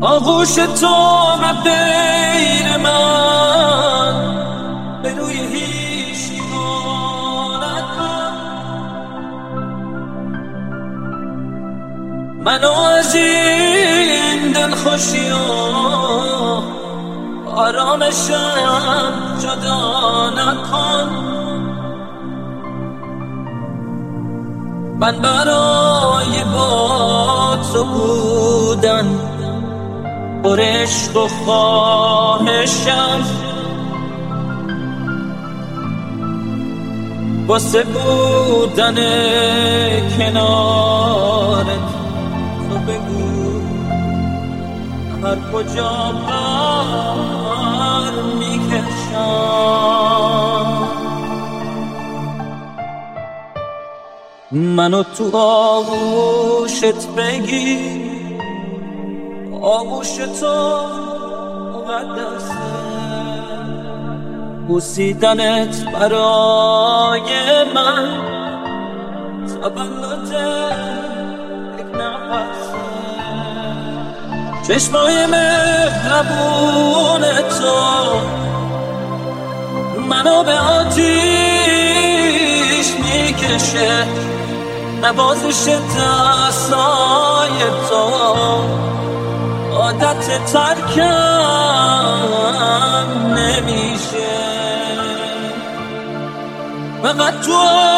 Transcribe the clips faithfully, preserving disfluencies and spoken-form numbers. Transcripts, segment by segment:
آغوش تو و غیر من به روی هیچ نکن. منو از این دلخوشی و آرامشم جدا نکن. من برای با تو بودن پر عشق و خواهشم، واسه بودن کنارت تو بگو هر کجا پر میکشم. منو تو آغوشت بگیر، آغوش تو مقدسه، بوسیدنت برای من تولد یک نفسه. چشمای مهربون تو منو به آتیش میکشه، نوازش دستای تو عادت ترکم نمیشه. فقط تو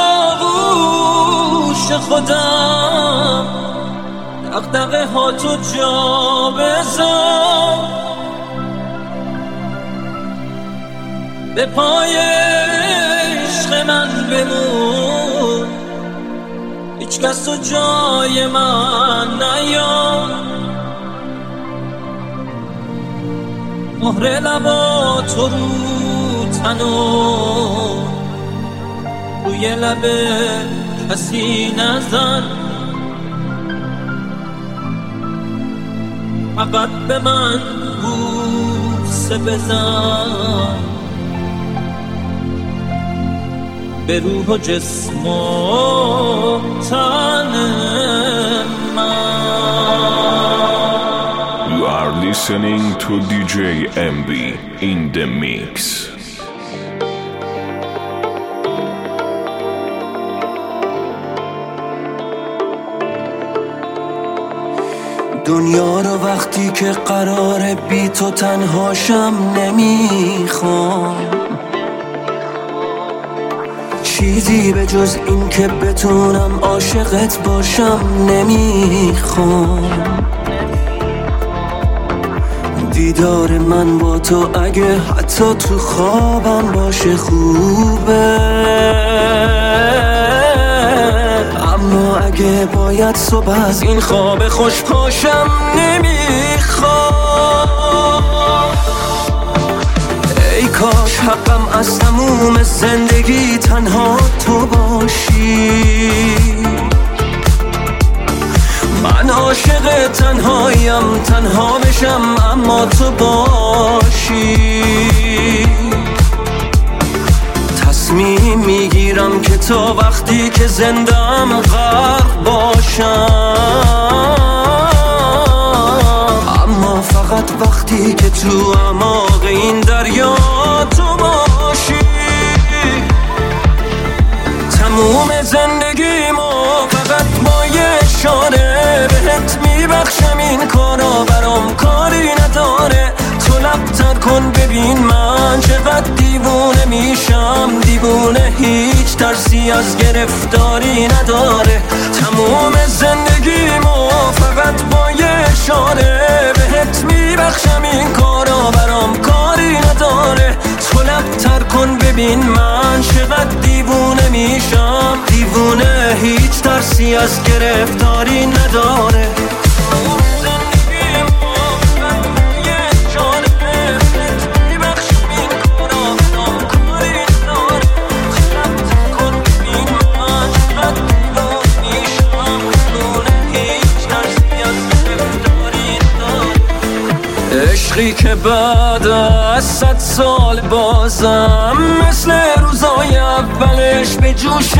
آغوش خودم دغدغه ها تو جا بذار، به پای عشق من بمون، هیچ کس تو جای من نیار. مهر لباتو رو تنو روی لب کسی نزن، فقط به من بوسه بزن، به روح و جسم و تن من. You are listening to دی جی ام بی in the mix. دنیا رو وقتی که قراره بی تو تنهاشم نمیخوام، چیزی به جز این که بتونم عاشقت باشم نمیخوام. دیدار من با تو اگه حتی تو خوابم باشه خوبه، اما اگه باید صبح از این خواب خوش پاشم نمیخوام. ای کاش حقم از تموم زندگی تنها تو باشی، من عاشق تنهاییم، تنها بشم اما تو باشی. تصمیم میگیرم که تا وقتی که زندم غرق باشم، اما فقط وقتی که تو اعماق این دریا تو باشی. تموم زندگیمو فقط با یه اشاره بهت میبخشم، این کارا برام کاری نداره. تو لب‌تر کن ببین من چقدر دیوونه میشم، دیوونه هیچ ترسی از گرفتاری نداره. تموم زندگیمو فقط با یه اشاره بهت میبخشم، این کارا برام کاری نداره. تو لب‌تر کن ببین من چقدر دیوونه میشم، دیوونه هیچ ترسی از گرفتاری نداره. عشقی که بعد از صد سال بازم مثل روزای اولش به جوش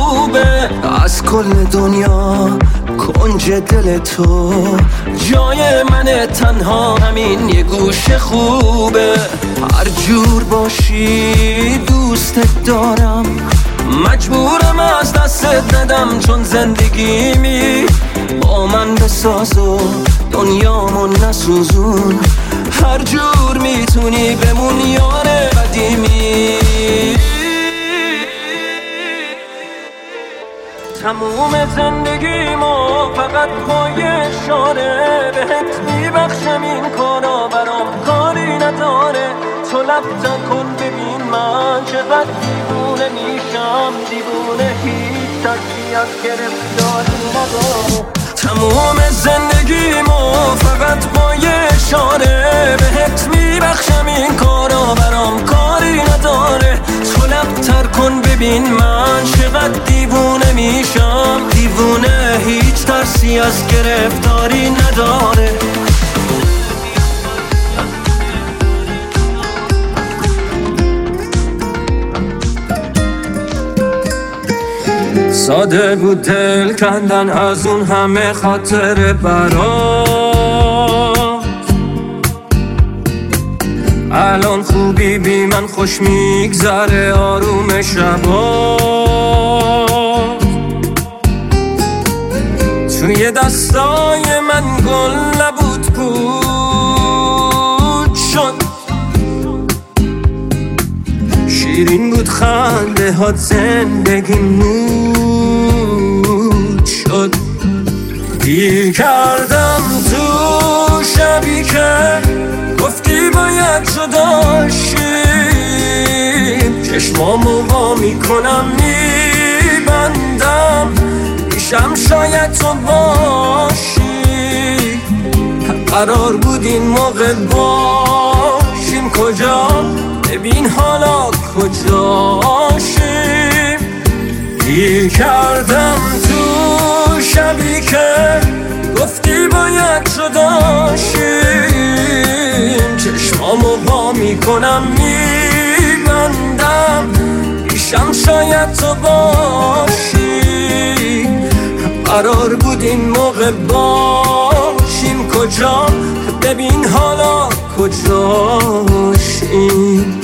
خوبه. از کل دنیا کنج دل تو جای من تنها همین یه گوشه خوبه. هر جور باشی دوستت دارم، مجبورم از دستت ندم، چون زندگیمی با من بساز و دنیامو نسوزون. هر جور میتونی بمون یار قدیمی. تموم زندگیمو فقط با یه اشاره بهت میبخشم، این کارا برام کاری نداره. تو لبتن کن ببین من چقدر دیوونه میشم، دیوونه هیچ ترسی از گرفتاری نداره. تموم زندگیمو فقط با یه اشاره بهت میبخشم، این کارا برام کاری نداره. تو لبتر کن ببین من چقدر دیوونه میشم، دیوونه هیچ ترسی از گرفتاری نداره. ساده بود دل کندن از اون همه خاطر برات. الان خوبی بی من خوش میگذره آروم شبات. توی دستای من گل نبود بود شد، شیرین بود خنده هات زندگی مود شد. گیر کردم تو شبی که گفتی باید جدا شیم، چشمامو وا میکنم میبندم، میشم شاید تو باشی. قرار بود این موقع باشیم، کجا ببین حالا کجاشیم. گیر کردم تو شبی که گفتی باید جدا شیم، چشمامو وا میکنم میبندم، میشم شاید تو باشی. قرار بود این موقع باشیم، کجا ببین حالا کجاشیم.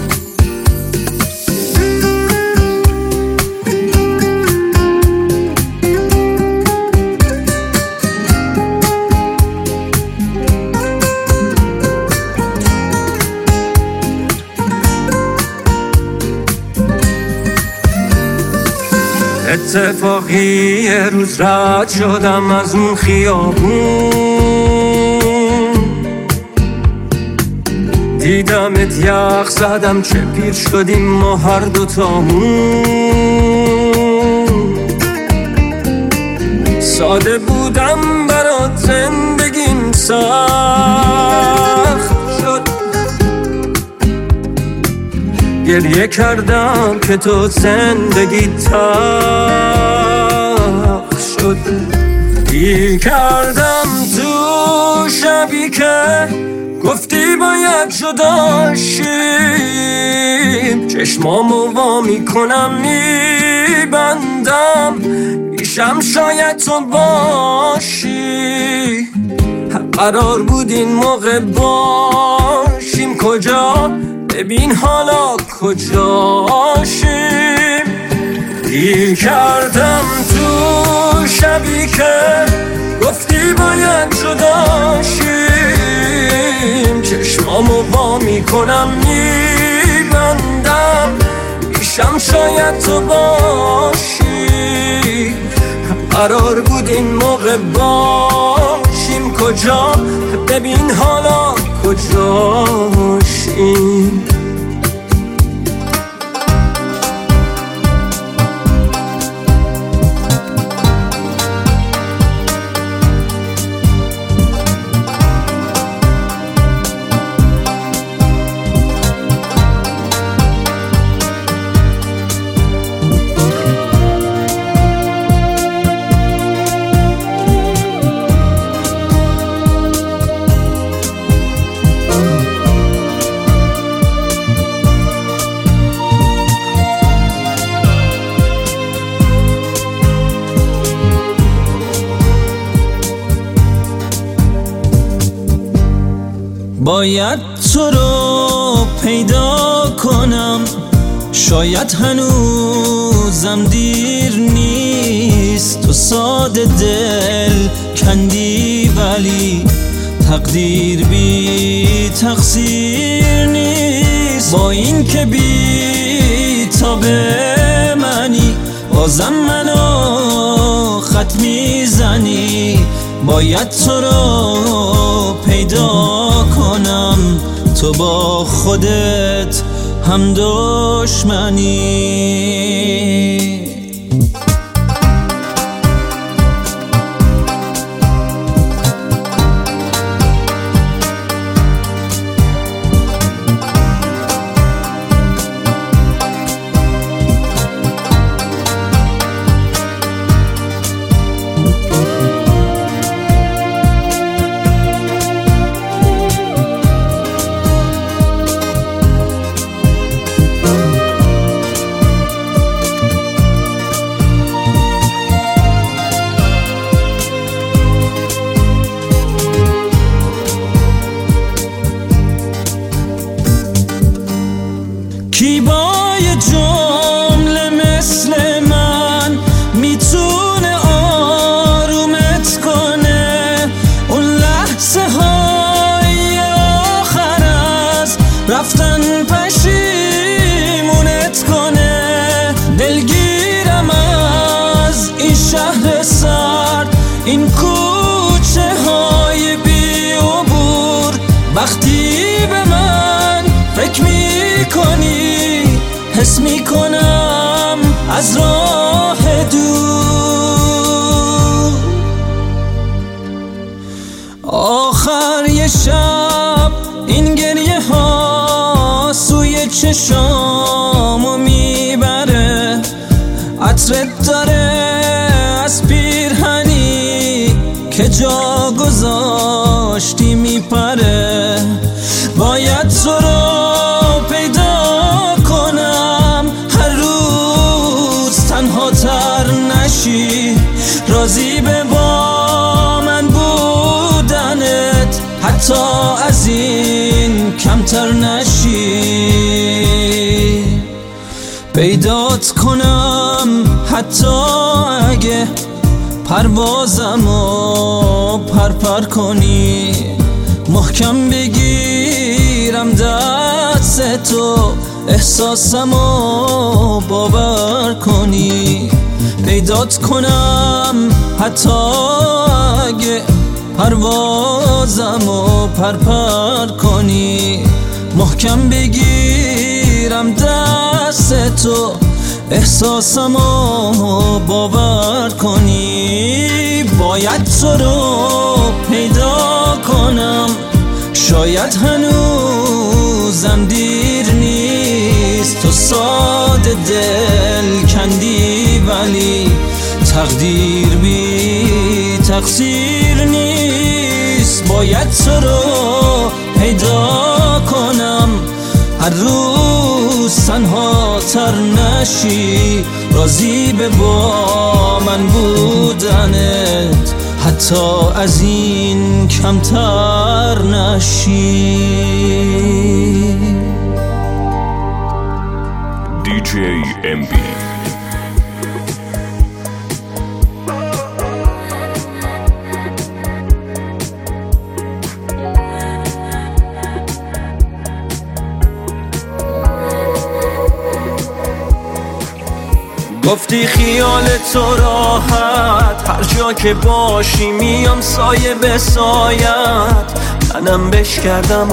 اتفاقی یه روز رد شدم از اون خیابون، دیدمت یخ زدم چه پیر شدیم ما هر دوتامون. ساده بودم برات زندگیم سخت شد، گریه کردم که تو زندگی تلخ شد. گیر کردم تو شبی که گفتی باید جدا شیم، چشمامو وا میکنم میبندم، میشم شاید تو باشی. قرار بود این موقع باشیم، کجا ببین حالا کجاشیم. گیر کردم تو شبی که گفتی باید جدا شیم، چشمامو وا میکنم میبندم، میشم شاید تو باشی. قرار بود این موقع باشیم، کجا ببین حالا کجاشیم. باید تو رو پیدا کنم، شاید هنوزم دیر نیست. تو ساده دل کندی ولی تقدیر بی تقصیر نیست. با این که بی تاب منی بازم منو خط میزنی. باید تو رو پیدا کنم، تو با خودت هم دشمنی. کی با یه جمله مثل من میتونه آرومت کنه؟ اون لحظه های آخر از رفتن پشیمونت کنه. دلگیرم از این شهر سرد، این کوچه های بی عبور. وقتی به من فکر میکنی حس میکنم از راه دور. آخر یه شب این گریه ها سوی چشامو میبره. عطرت داره از پیرهنی که جا گذاشتی میپره. باید تو رو پیدا کنم، هر روز تنها تر نشی. راضی به با من بودنت، حتی از این کمتر نشی. پیدات کنم حتی اگه پروازمو پرپر کنی. محکم بگیرم دست تو، احساسمو باور کنی. پیدات کنم حتی اگه پروازمو پرپر کنی. محکم بگیرم دست تو، احساسمو باور کنی. باید تو رو پیدا کنم، شاید هنوزم دیر نیست. تو ساده دل کندی ولی تقدیر بی تقصیر نیست. باید تو رو پیدا کنم، هر روز تنها تر نشی. راضی به با من بودنت، حتی از این کمتر نشی. دی جی ام بی. گفتی خیال تو راحت، هر جا که باشی میام سایه به سایت. منم بش کردم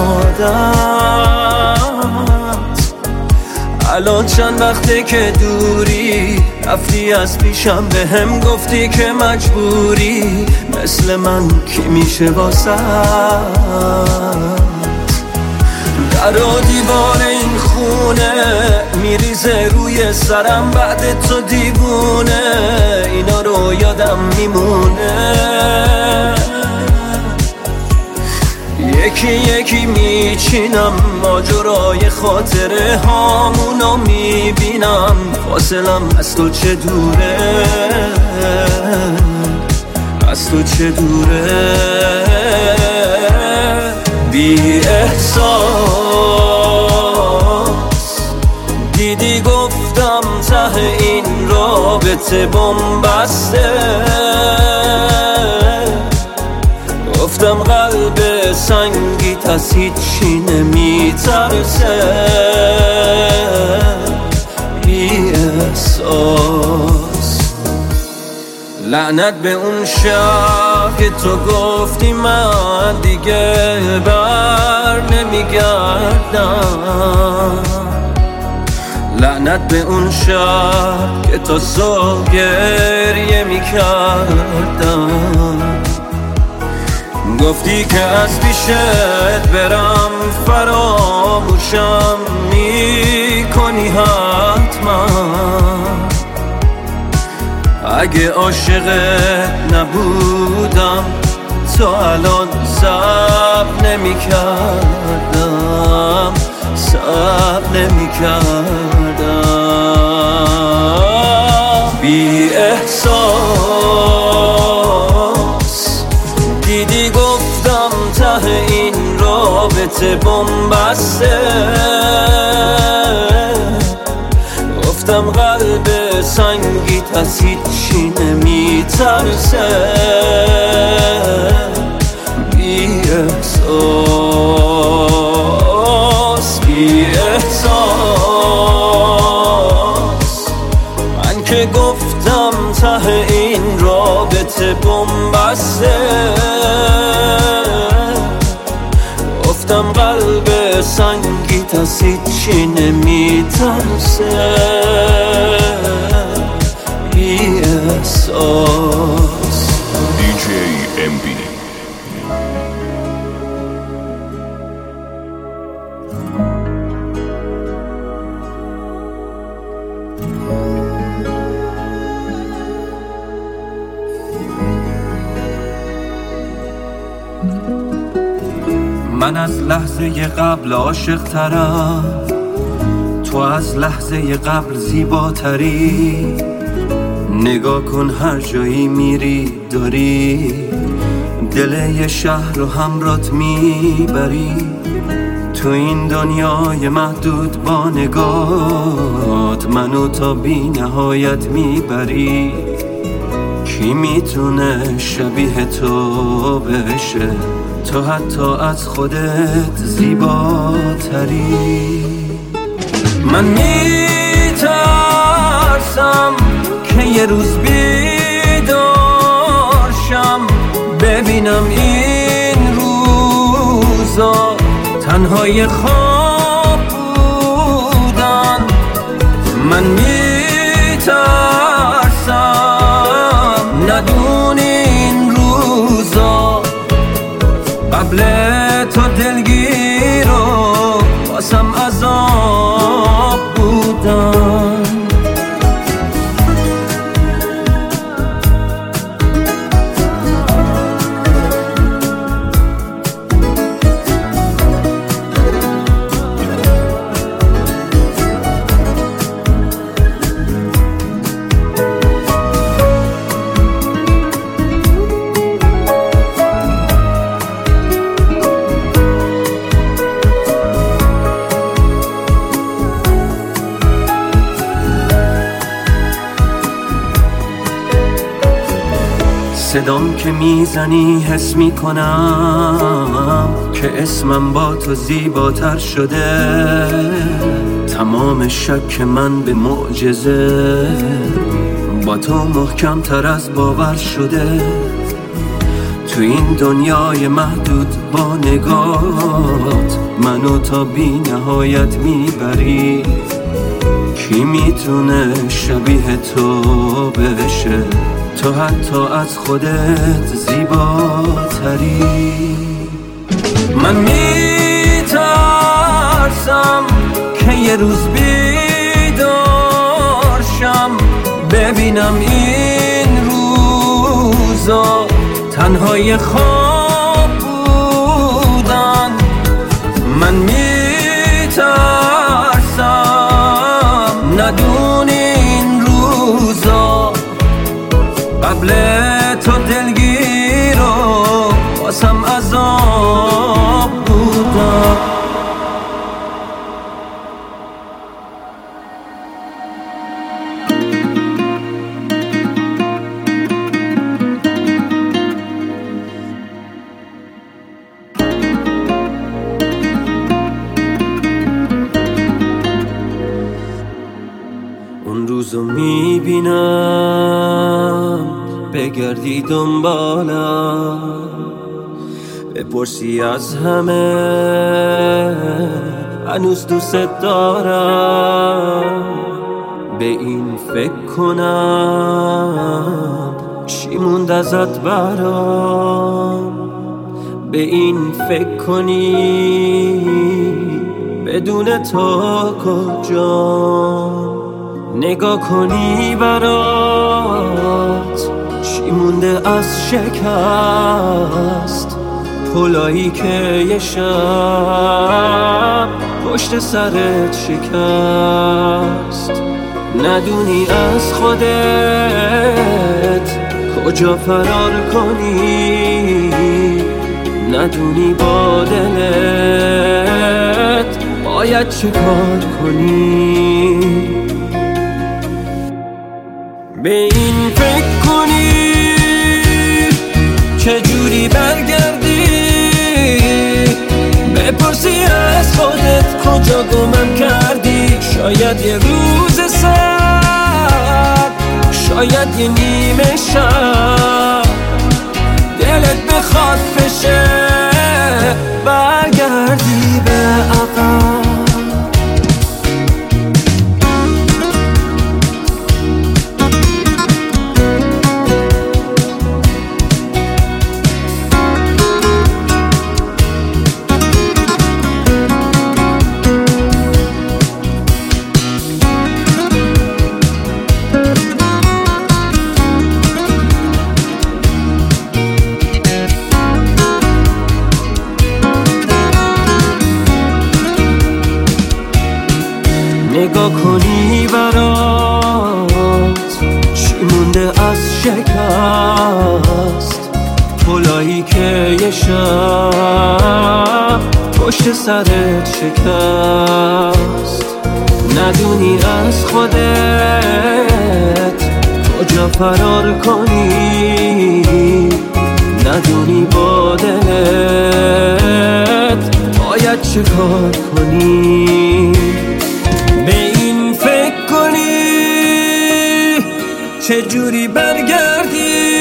عادت، الان چند وقته که دوری. رفتی از پیشم به هم گفتی که مجبوری. مثل من کی میشه واسه در و دیوار این خونه میریزه روی سرم بعد تو دیوونه. اینا رو یادم میمونه، یکی یکی میچینم ماجرای خاطره هامونو میبینم. فاصلم از تو چه دوره، از تو چه دوره. بی رابطه بنبسته. گفتم قلب سنگیت از هیچی نمیترسه. بی احساس لعنت به اون شب که تو گفتی من دیگه بر نمیگردم. لعنت به اون شب که تا صبح گریه میکردم. گفتی که از پیشت برم فراموشم میکنی حتما. اگه عاشقت نبودم تو الان صبر نمیکردم، صبر نمیکردم. بی احساس دیدی گفتم ته این رابطه بنبسته. گفتم قلب سنگیت از هیچی نمیترسه. بی احساس بی احساس من که گفتم ته این رابطه بنبسته. گفتم قلب سنگیت از هیچی نمیترسه. بی احساس دی جی ام بی. من از لحظه قبل عاشق ترم، تو از لحظه قبل زیباتری. نگاه کن هر جایی میری داری دل یه شهر رو همرات میبری. تو این دنیای محدود با نگاهت منو تا بی نهایت میبری. کی میتونه شبیه تو بشه؟ تو حتی از خودت زیباتری. من میترسم که یه روز بیدار شم ببینم این روزا تنهای خواب بودن. من میترسم ندونی این روزا قبل تو دلگیر و واسم عذاب بودن. صدام که میزنی حس میکنم که اسمم با تو زیباتر شده. تمام شک من به معجزه با تو محکم تر از باور شده. تو این دنیای محدود با نگاهت منو تا بی نهایت میبری. کی میتونه شبیه تو بشه؟ تو حتی از خودت زیباتری. من میترسم که یه روز بیدار شم ببینم این روزا تنهای خواب بودن. من میترسم ندونی این روزا قبل تو دلگیر و واسم عذاب بودم. ببینم بگردی دنبالم، بپرسی از همه هنوز دوست دارم. به این فکر کنم چی موند ازت برام، به این فکر کنی بدون تو کجام، نگاه کنی برات چی مونده از شکست، پلایی که یه شب پشت سرت شکست. ندونی از خودت کجا فرار کنی، ندونی با دلت باید چه کار کنی. به این فکر کنی چجوری برگردی، بپرسی از خودت کجا گمم کردی. شاید یه روز سر، شاید یه نیمه شب دلت بخواد بشه برگردی به عقب. نگاه کنی برات چی مونده از شکست، پلایی که یه شب پشت سرت شکست. ندونی از خودت کجا فرار کنی، ندونی با دلت باید چه کار کنی. به این فکر کنی چجوری برگردی،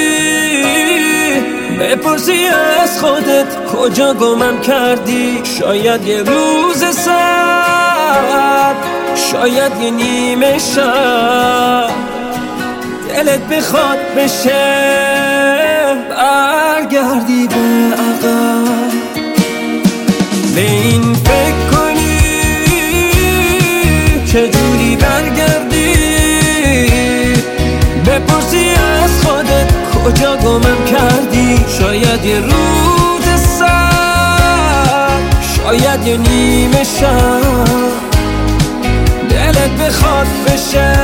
بپرسی از خودت کجا گمم کردی. شاید یه روز سر، شاید یه نیمه شب دلت بخواد بشه برگردی به عقب. به این فکر کنی چجوری برگردی، بپرسی از خودت کجا گمم کردی. شاید یه روز سر، شاید یه نیمه شب دلت بخواد بشه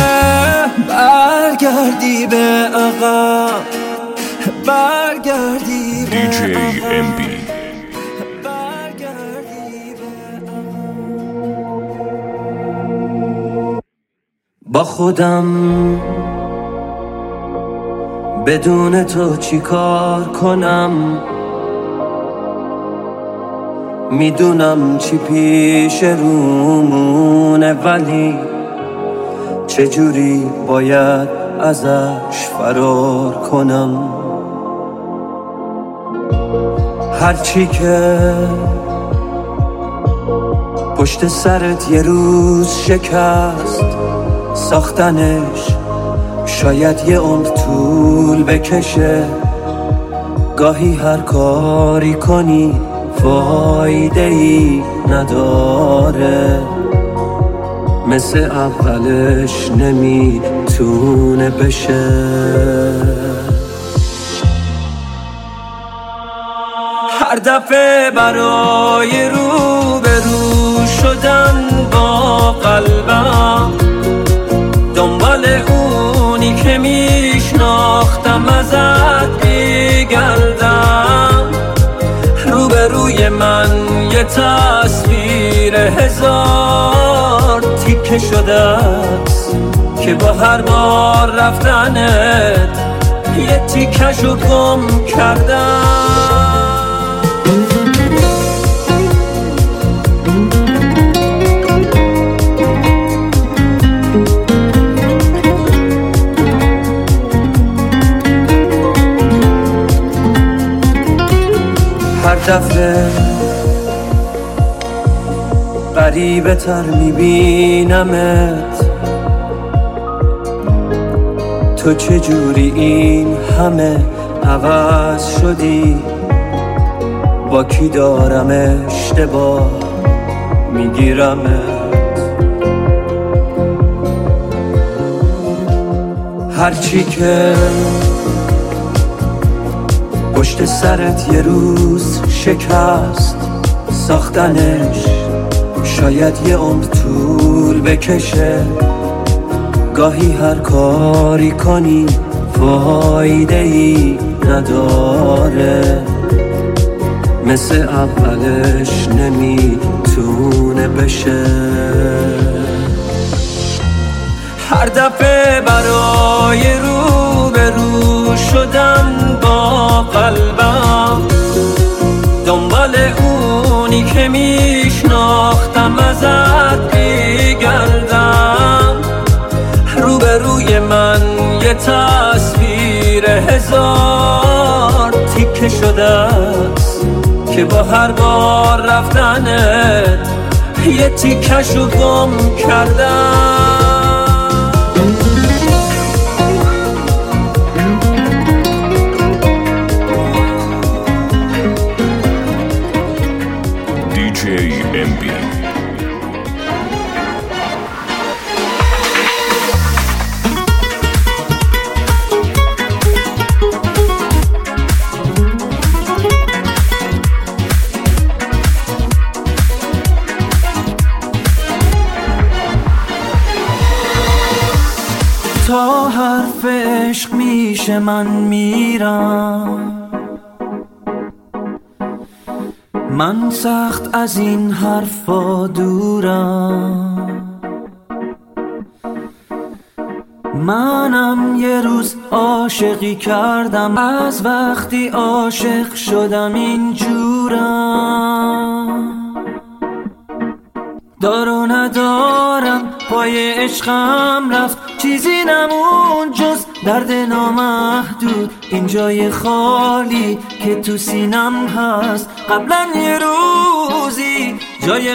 برگردی به عقب، برگردی به دی جی ام بی. با خودم بدون تو چی کار کنم، میدونم چی پیش رومونه ولی چجوری باید ازش فرار کنم. هرچی که پشت سرت یه روز شکست، ساختنش شاید یه عمر طول بکشه. گاهی هر کاری کنی فایده ای نداره، مثل اولش نمیتونه بشه. هر دفعه برای رو به رو شدن با قلبم، دنبال اونی که میشناختم ازت میگردم. روبروی من یه تصویر هزار تیکه شده است که با هر بار رفتنت یه تیکشو گم کردم. هر دفعه غریبه تر میبینمت، تو چجوری این همه عوض شدی؟ با کی دارم اشتباه میگیرمت؟ هرچی که پشت سرت یه روز شکست ساختنش، شاید یه عمر طول بکشه. گاهی هر کاری کنی فایده ای نداره، مثل اولش نمیتونه بشه. هر دفعه برای رو به رو شدن با قلبم، دنبال اونی که میشناختم ازت میگردم. رو به روی من یه تصویر هزار تیکه شده است که با هر بار رفتنت یه تیکشو گم کردم. دی جی ام بی. تا حرف عشق میشه من میرم، من سخت از این حرفا دورم. منم یه روز عاشقی کردم، از وقتی عاشق شدم اینجورم. دار و ندارم پای عشقم رفت، چیزی نمون جز درد نامحدود. این جای خالی که تو سینم هست، قبلا یه روزی جای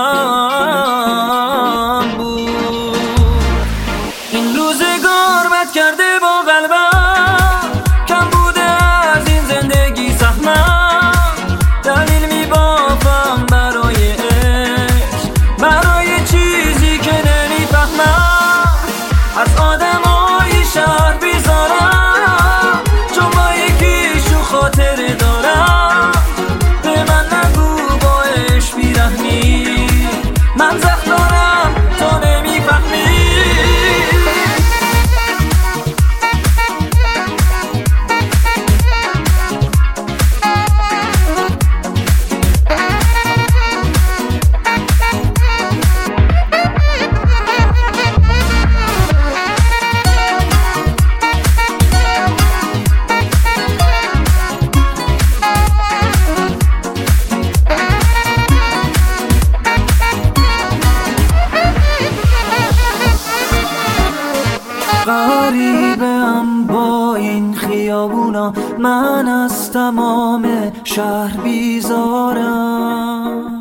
قلبم بود. این روزگار بد کرده با قلبم، کم بوده از این زندگی سهمم. دلیل میبافم برای عشق، برای چیزی که نمیفهمم. از آدمای شهر بیزارم، چون با یکیشون خاطره دارم. به من نگو با عشق بیرحمی، من زخم دارم تو نمیفهمی. غریبم با این خیابونا، من از تمام شهر بیزارم.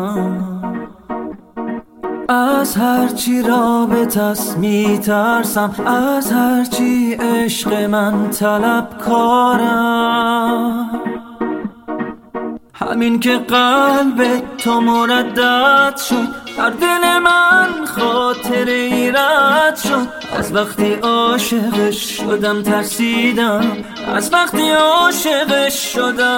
از هرچی رابطه‌ست میترسم، از هرچی عشق من طلبکارم. همین که قلب تو مردد شد، در دل من خاطر ایراد شد. از وقتی عاشقش شدم ترسیدم، از وقتی عاشقش شدم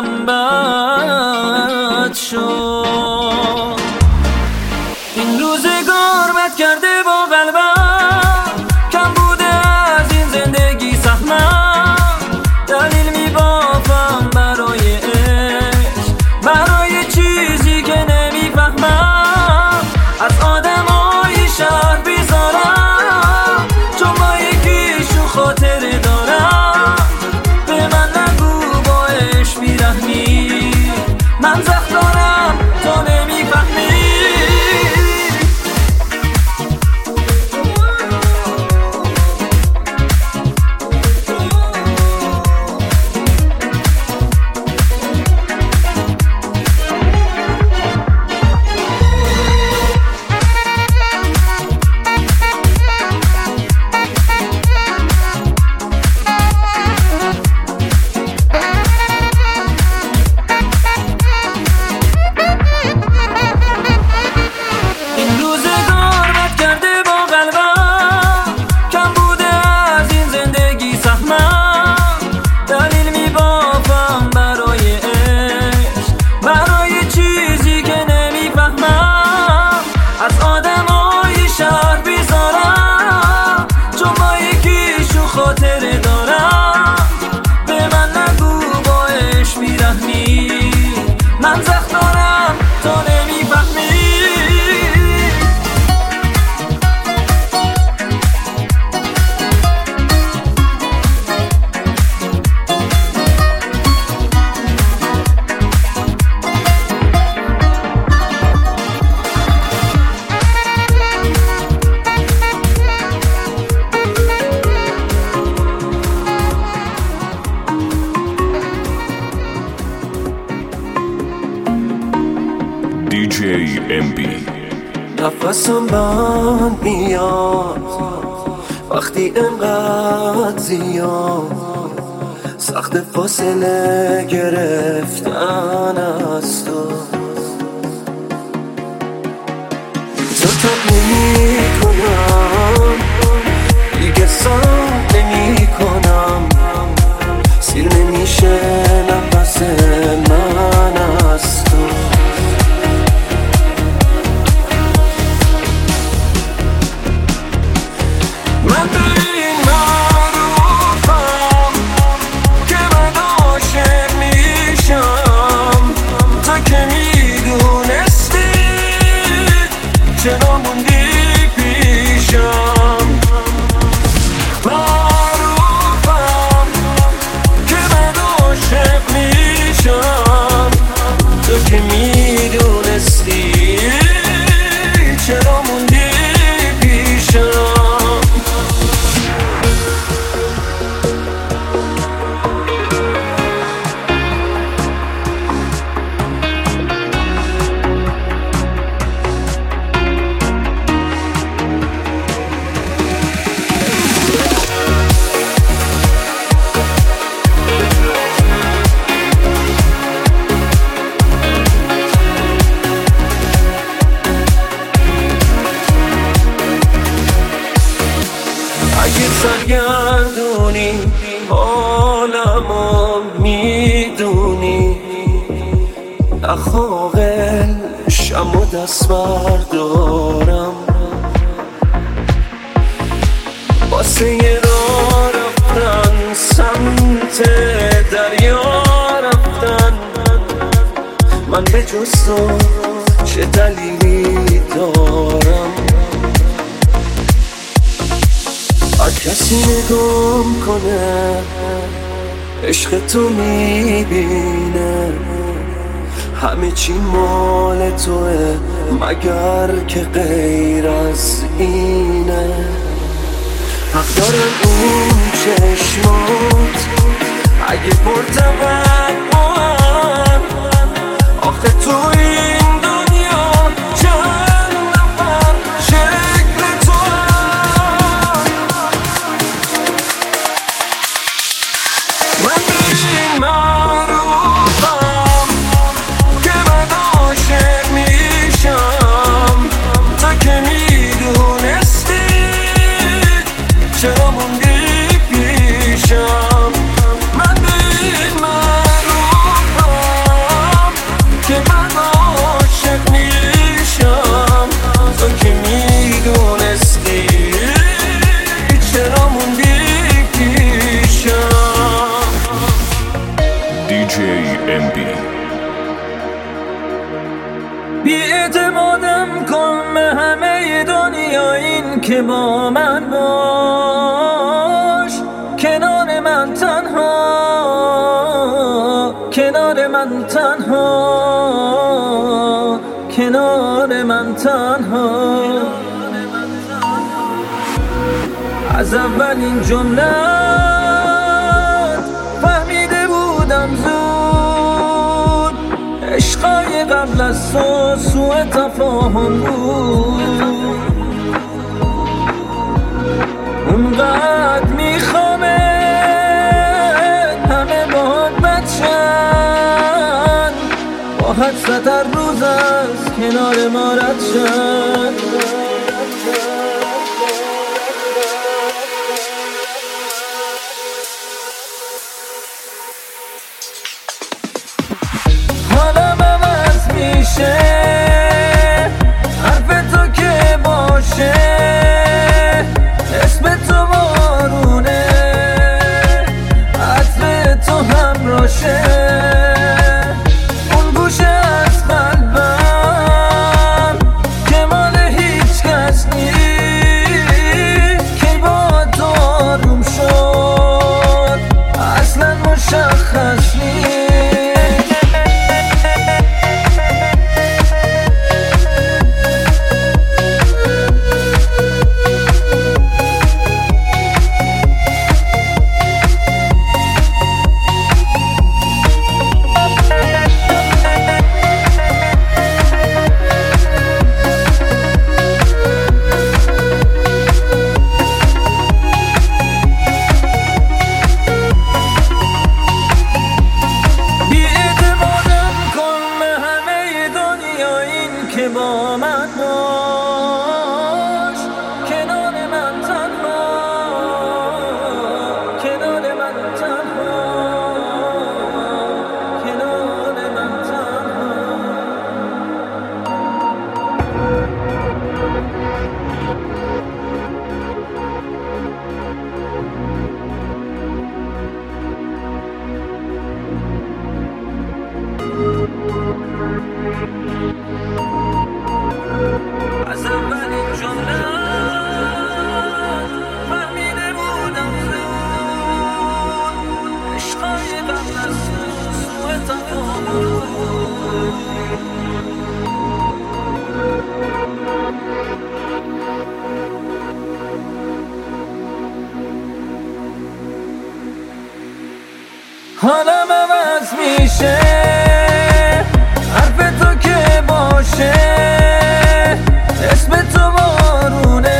بد شد. این روزگار بد کرده با قلبم، کم بوده از این زندگی سهمم. دلیل میبافم برای عشق، برای چیزی که نمیفهمم. از آدمای شهر بیزارم، چون با یکیشون خاطره دارم. به من نگو با عشق بیرحمی، من زخم دارم تو نمیفهمی. دی جی ام بی. نفسم بند میاد وقتی انقدر زیاد سخت فاصله گرفتن از تو. تو تب نمی کنم دیگه سر نمی کنم، سیر نمیشه نفس من از تو. من به این معروفم که من عاشق میشم، تا که میدونستی چرا موندی پیشم. معروفم که من عاشق میشم، تا که میدونستی چرا موندی پیشم. اگه سرگردونی حالمو میدونی، نخواقل شم و دست بردارم واسه یه راه رفتن سمت دریا رفتن. من به جز تو چه دلیلی دارم؟ هر کسی نگام کنه عشق تو میبینه، همه چی مال توه مگر که غیر از اینه. حق دارن اون چشمات اگه پرتوقعن، آخه تو این دنیا چند نفر شکل تو هست. من به این معروفم که من عاشق میشم، تا که میدونستی چرا موندی پیشم. من به این معروفم که من عاشق میشم، تا که میدونستی چرا موندی پیشم. دی جی ام بی. بی‌اعتمادم کن به همه دنیا، این که با من باش، کنار من تنها، کنار من تنها، کنار من تنها. از اولین جملت فهمیده بودم زود، عشقای قبل از تو سوء تفاهم بود. اونقدر میخوامه همه باهات بچن، با حد ستر روز از کنار ما رد شد. حالم عوض میشه حرف تو که باشه، اسم تو بارونه عطر تو همراشه. اون گوشه از قلبم که مال هیچ کس نیست، که با من باش، کنار من تنها، کنار من تنها، کنار من تنها. از اولین جمله فهمیده بودم زود عشقای قبل از سوء تفاهم. حالم عوض میشه حرف تو که باشه، اسم تو بارونه،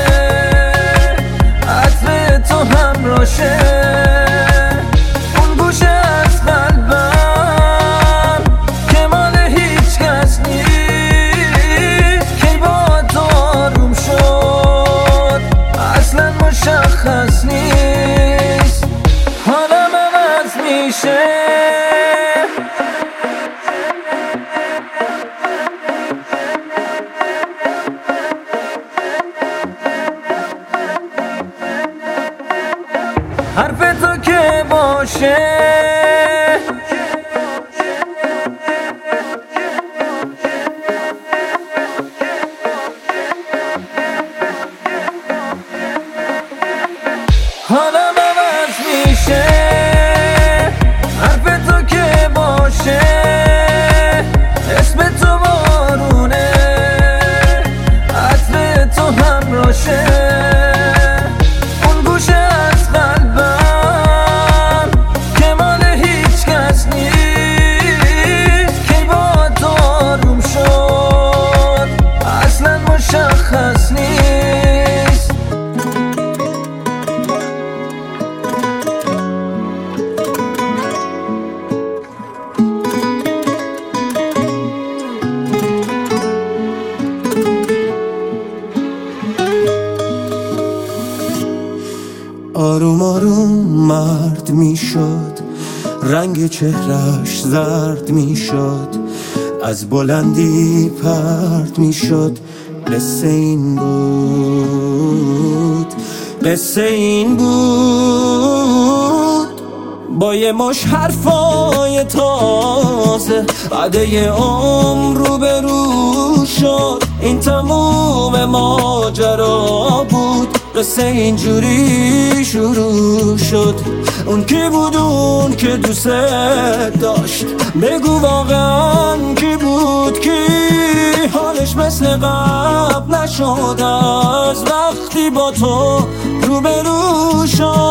عطر تو همراشه، اون گوشه از قلبم که مال هیچ کس نیست، کی با تو آروم شد اصلا مشخص نیست. حالم عوض میشه حرف تو که باشه، حالم عوض میشه حرف تو که باشه، اسم تو بارونه، عطر تو همراشه، اون گوشه از قلبم که مال هیچ کس نیست، کی با تو آروم شد اصلا مشخص نیست. آروم آروم مرد میشد، رنگ چهرش زرد میشد، از بلندی پرد میشد. قصه این بود، قصه این بود، با یه مش حرفای تازه بعد یه عمر رو به رو شد. این تموم ماجرا بود، قصه اینجوری شروع شد. اون کی بود اون که دوست داشت؟ بگو واقعا کی بود؟ کی حالش مثل قبل نشد از وقتی با تو روبرو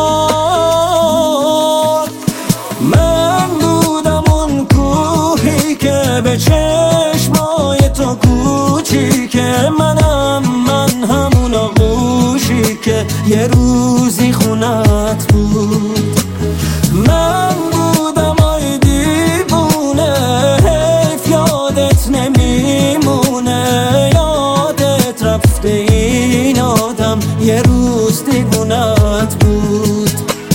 شد؟ من بودم اون کوهی که به چشمای تو کوچیکه، منم من همون آغوشی که یه روزی خونت بود. من بودم آی دیوونه، حیف یادت نمیمونه، یادت رفته این آدم یه روز دیوونت بود.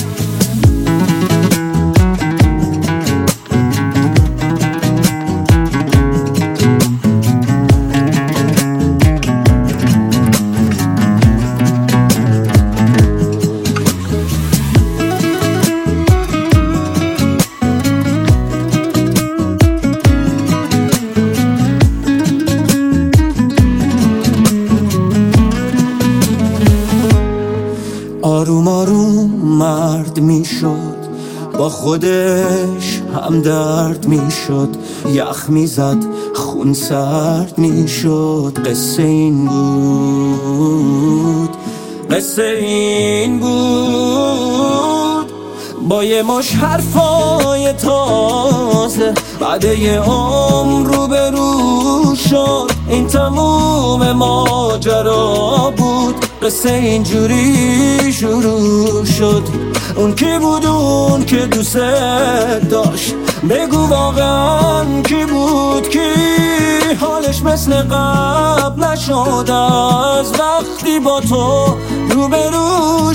آروم آروم مرد میشد، با خودش هم درد میشد، یخ میزد خون سرد میشد. قصه این بود، قصه این بود، با یه مش حرفای تازه بعد یه عمر رو به رو شد. این تموم ماجرا بود، قصه اینجوری شروع شد. اون کی بود اون که دوست داشت؟ بگو واقعا کی بود؟ کی حالش مثل مثل قبل نشد از وقتی با تو روبرو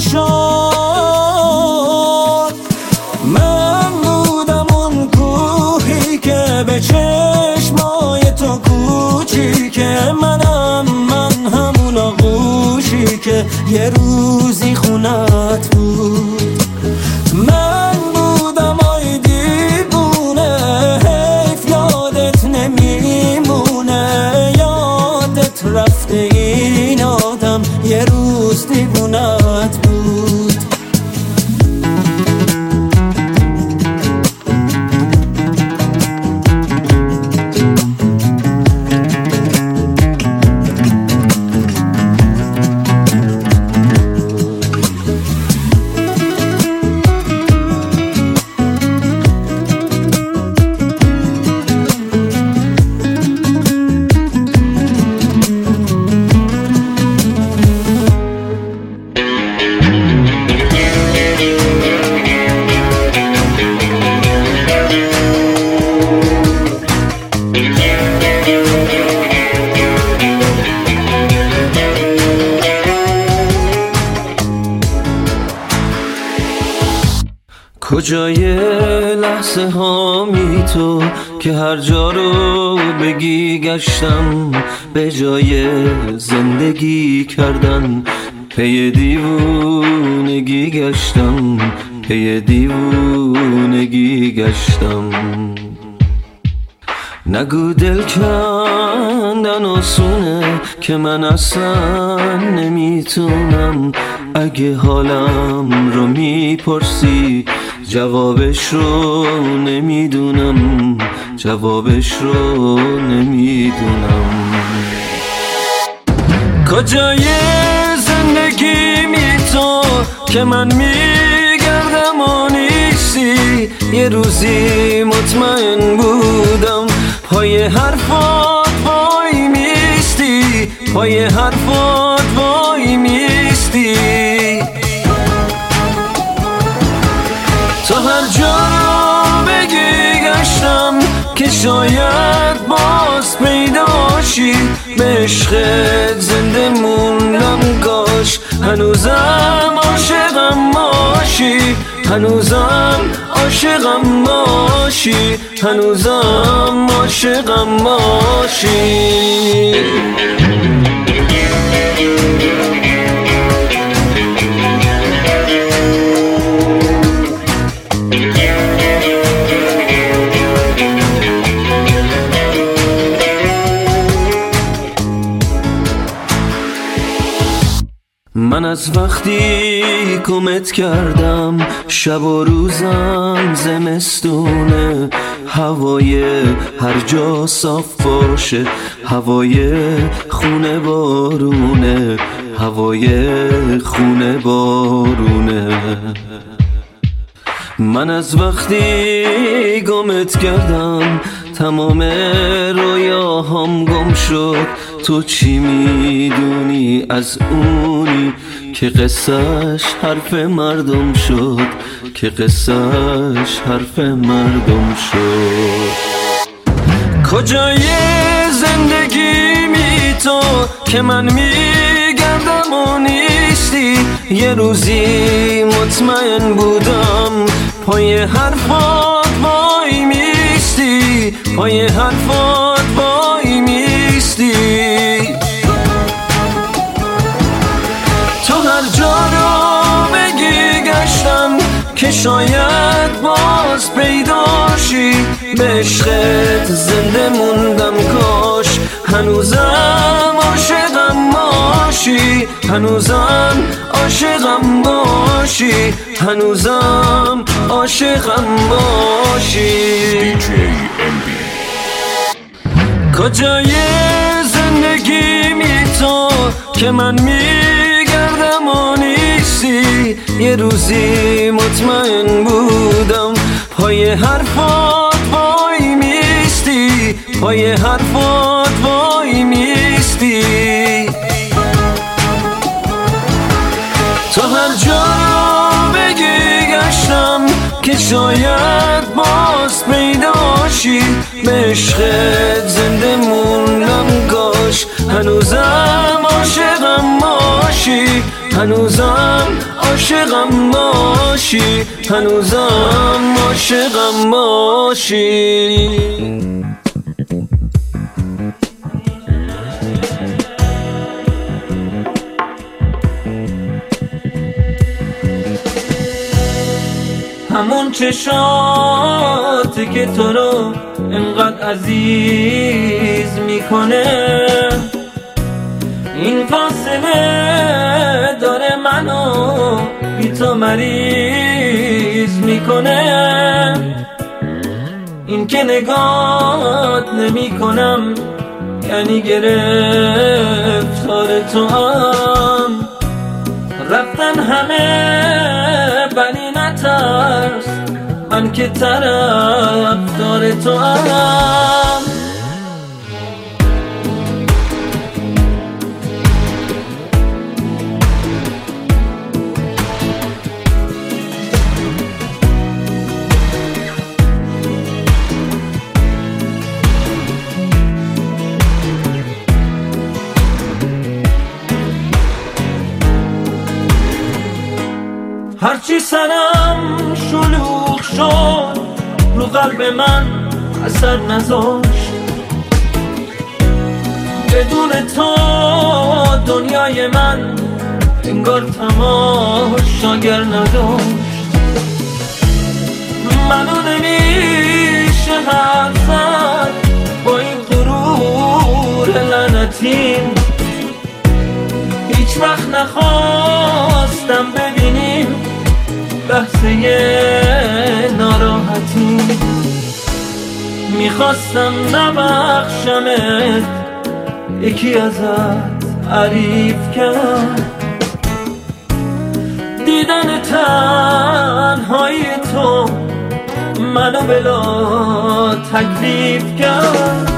شد. من بودم اون کوهی که به چشمای تو کوچیکه، منم من همون آغوشی که یه روزی خونت بود. من بودم آی دیوونه، حیف یادت نمیمونه، یادت رفته این آدم یه روز دیوونت بود. کجای لحظه هامی تو که هر جا رو بگی گشتم، به جای زندگی کردن پی دیوونگی گشتم، پی دیوونگی گشتم. نگو دل کندن آسونه که من اصلا نمیتونم، اگه حالم رو میپرسی جوابش رو نمیدونم، جوابش رو نمیدونم. کجای زندگی می تو که من میگردم و نیستی، یه روزی مطمئن بودم پای حرفات وای میستی، پای حرفات وای میستی. تا هر جا رو بگی گشتم که شاید باز پیداشی، به عشقت زنده موندم کاش هنوزم عاشقم باشی، هنوزم عاشقم باشی، هنوزم عاشقم باشی. من از وقتی گمت کردم شب و روزم زمستونه، هوای هر جا صاف باشه، هوای خونه بارونه، هوای خونه بارونه. من از وقتی گمت کردم تمام رویاهام گم شد، تو چی میدونی از اونی که قصهش حرف مردم شد، که قصهش حرف مردم شد. کجای زندگی می تو که من میگردم و نیستی، یه روزی مطمئن بودم پای حرفات وای میستی، پای حرفات وای میستی. تو هر جا رو بگی گشتم که شاید باز پیداشی، به عشقت زنده موندم کاش هنوزم عاشقم باشی، هنوزم عاشقم باشی، هنوزم عاشقم باشی. کجای زندگی می تو که من میگردم و نیستی، یه روزی مطمئن بودم پای حرفات وای میستی، پای حرفات وای میستی. تا هر جا بگی گشتم که شاید باز پیداشی، به عشقت زنده موندم. هنوزم عاشقم باشی، هنوزم عاشقم باشی. همون چشاتی که تو رو انقدر عزیز میکنه، این فاصله داره منو بی تو مریض میکنه. این که نگات نمی کنم یعنی گرفتار تو هم. رفتن همه ولی نترس، من که طرفدار تو هم. هرچی سرم شلوغ شد رو قلب من اثر نذاشت. بدون تو دنیای من انگار تماشاگر نداشت. منو نمیشه حرف زد با این غرور لعنتین. هیچ وقت نخواستم ببینیم لحظه ناراحتی. میخواستم نبخشمت، یکی ازت عریف کرد. دیدن تنهای تو منو بلا تکلیف کرد.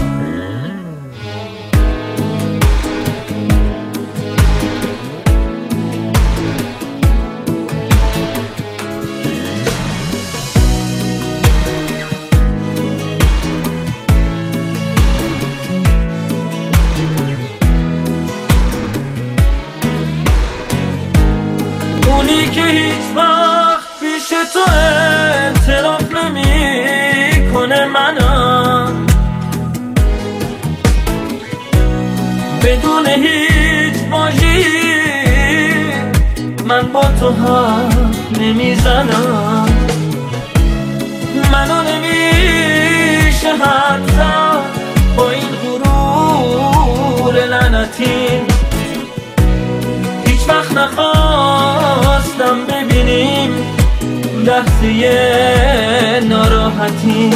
اونی که هیچ وقت پیش تو اعتراف نمی کنه منم، بدون هیچ واژه‌ای من با تو حرف نمیزنم. منو نمیشه حرف زد با این غرور لعنتین. هیچ وقت نخواستم ببینیم لحظه ناراحتی.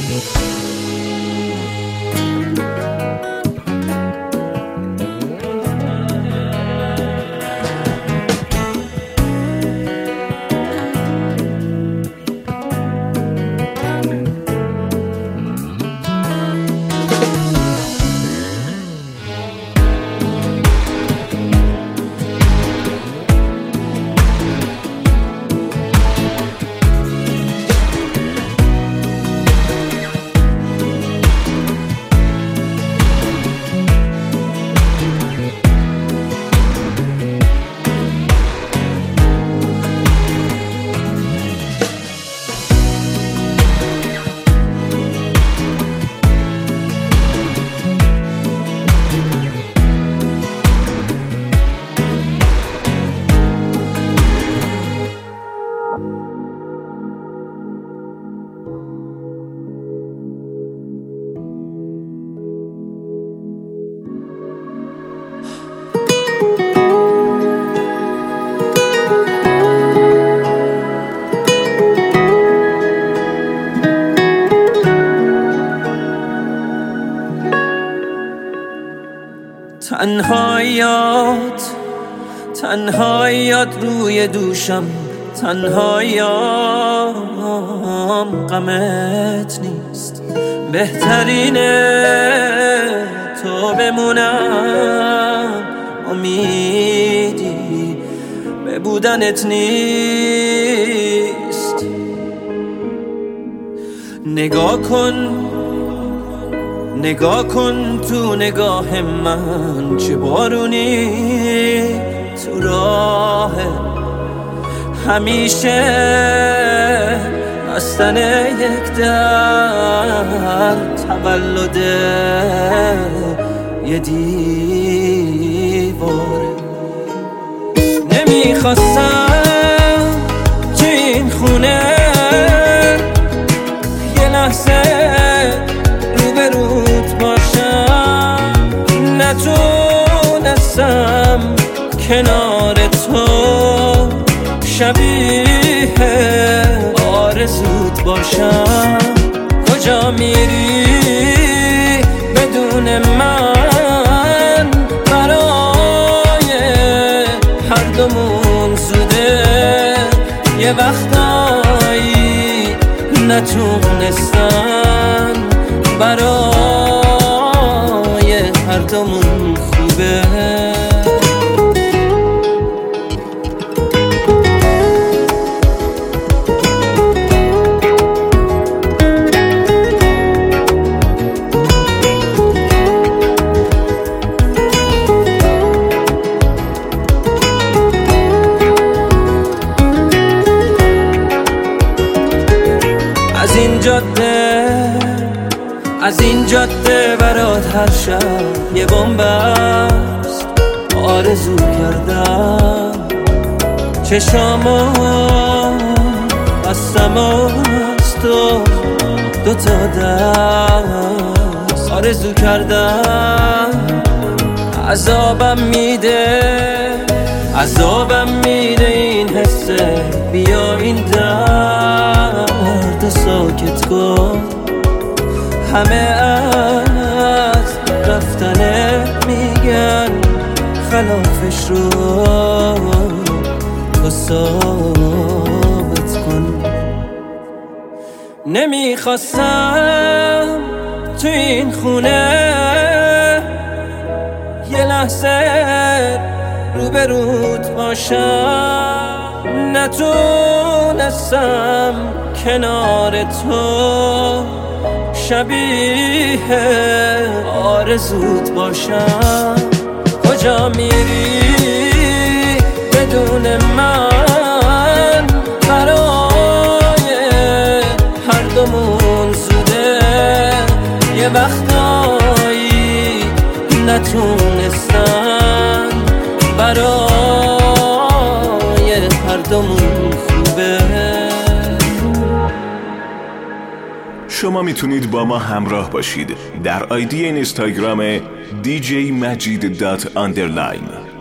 تنهاییات تنهاییات روی دوشم، تنهاییام غمت نیست. بهترینه تو بمونم، امیدی به بودنت نیست. نگاه کن نگاه کن تو نگاه من، چه بارونی تو راه همیشه بستن یک در تولد یه دیواره. نمیخواستم تو این خونه یه لحظه روبروت باشم، نتونستم کنار تو شبیه آرزوت باشم. کجا میری بدون من؟ برای هر دومون زوده، یه وقتایی نتونستن برای هر دومون خوبه. از این جاده از این جاده برات هر شب یه بمب است. آرزو کردم چشامو بستم از تو دوتا دست. آرزو کردم عذابم میده عذابم میده این حسه. بیا این درد ساکت کن، همه از رفتنه میگن خلافش رو تو ثابت کن. نمیخواستم تو این خونه یه لحظه روبروت باشم، نتونستم کنار تو شبیه آرزوت باشم. کجا میری بدون من؟ برای هر دومون زوده، یه وقتایی نتونستن برای هر دومون خوبه. شما میتونید با ما همراه باشید در آیدی اینستاگرام دی جی مجید دات آندرلاین.